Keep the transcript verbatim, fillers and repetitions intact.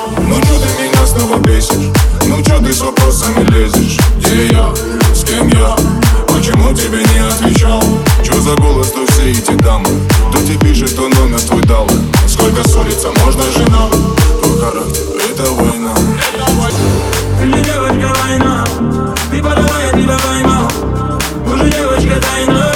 Ну чё ты меня снова бесишь? Ну чё ты с вопросами лезешь? Где я? С кем я? Почему тебе не отвечал? Чё за голос, то все эти дамы? Кто тебе пишет, кто номер твой дал? Сколько ссориться можно, жена? Твой характер — это война. Ты же девочка война, ты подавай, ты поймал. Уже девочка тайна.